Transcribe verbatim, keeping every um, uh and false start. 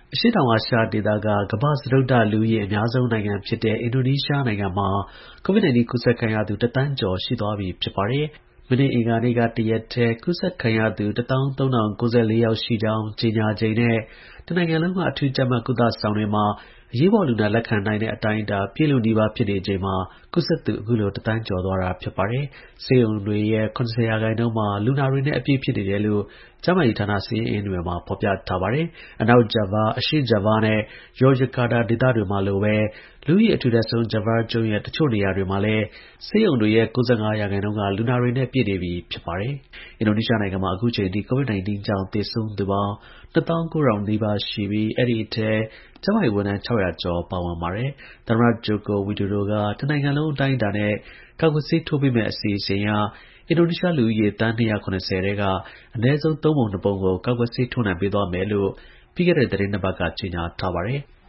အရှေ့တောင်အာရှဒေသက ကမ္ဘာ့စတုတ္ထလူဦးရေ အများဆုံးနိုင်ငံဖြစ်တဲ့ အင်ဒိုနီးရှားနိုင်ငံမှာ COVID 19 ကူးစက်ခံရသူ တစ်သန်းကျော် ရှိသွားပြီ ဖြစ်ပါတယ်။ မနေ့ အင်္ဂါနေ့က တစ်ရက်တည်း ကူးစက်ခံရသူ ၁၃,၀၉၄ ယောက်ရှိကြောင်း ကြေညာချိန်နဲ့ တစ်နိုင်ငံလုံးက အထူးကြပ်မတ် ကုသဆောင်တွေမှာ အရေးပေါ်လူနာ လက်ခံနိုင်တဲ့ အတိုင်းအတာ ပြည့်လုနီးပါး ဖြစ်နေချိန်မှာ ကူးစက်သူ အခုလို တစ်သန်းကျော်သွားတာ ဖြစ်ပါတယ်။ ဆေးရုံတွေရဲ့ ၇၀ ရာခိုင်နှုန်းမှာ လူနာတွေနဲ့ အပြည့်ဖြစ်နေတယ်လို့ ကျန်းမာရေးဌာန စာရင်းအင်းတွေမှာ ဖော်ပြထားပါတယ်။ အနောက်ဂျာဗား၊ အရှေ့ဂျာဗားနဲ့ Yogyakarta ဒေသတွေမှာလိုပဲ လူဦးရေ အထူထပ်ဆုံး ဂျာဗားကျွန်းရဲ့ တစ်ချို့နေရာတွေမှာလည်း ဆေးရုံတွေရဲ့ ၉၅ ရာခိုင်နှုန်းက လူနာတွေနဲ့ ပြည့်နေပြီ ဖြစ်ပါတယ်။ အင်ဒိုနီးရှားနိုင်ငံမှာ အခုချိန်အထိ COVID 19 ကြောင့် သေဆုံးသူပေါင်း ၂၉,၀၀၀ နီးပါးရှိပြီး အဲဒီအထဲ ကျန်းမာရေးဝန်ထမ်း ၆၀၀ ကျော် ပါဝင်ပါတယ်။ သမ္မတ Joko Widodo က တစ်နိုင်ငံလုံး အတိုင်းအတာနဲ့ ကာကွယ်ဆေး ထိုးပေးမယ့် အစီအစဉ်အရ အင်ဒိုနီးရှား လူဦးရေ သန်း ၂၇၀ ထဲက အနည်းဆုံး သုံးပုံ နှစ်ပုံကို ကာကွယ်ဆေး ထိုးနှံပေးသွားမယ်လို့ ပြီးခဲ့တဲ့ သီတင်းနှစ်ပတ်က ကြေညာထားပါတယ်။